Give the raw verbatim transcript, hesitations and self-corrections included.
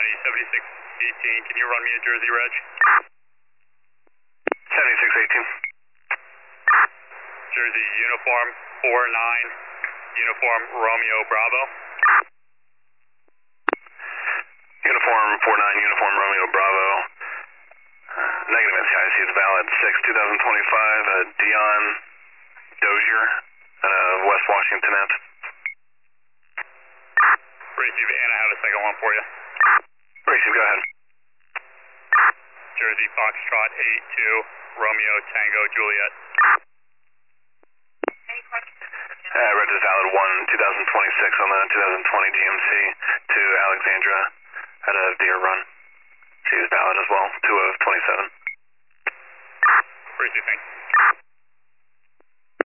Johnny, seventy-six eighteen, can you run me a Jersey Reg? seventy-six eighteen. Jersey Uniform four nine, Uniform Romeo Bravo. Uniform four nine, Uniform Romeo Bravo. Uh, negative N C I C is valid six two thousand twenty-five, uh, Dion Dozier, uh, West Washington Ave. Receive, and I have a second one for you. Receive, go ahead. Jersey Foxtrot eight two, Romeo Tango Juliet. Uh, Reg is valid one two thousand twenty-six on the two thousand twenty G M C to Alexandra out of Deer Run. She is valid as well, two of twenty-seven. Receive, thanks.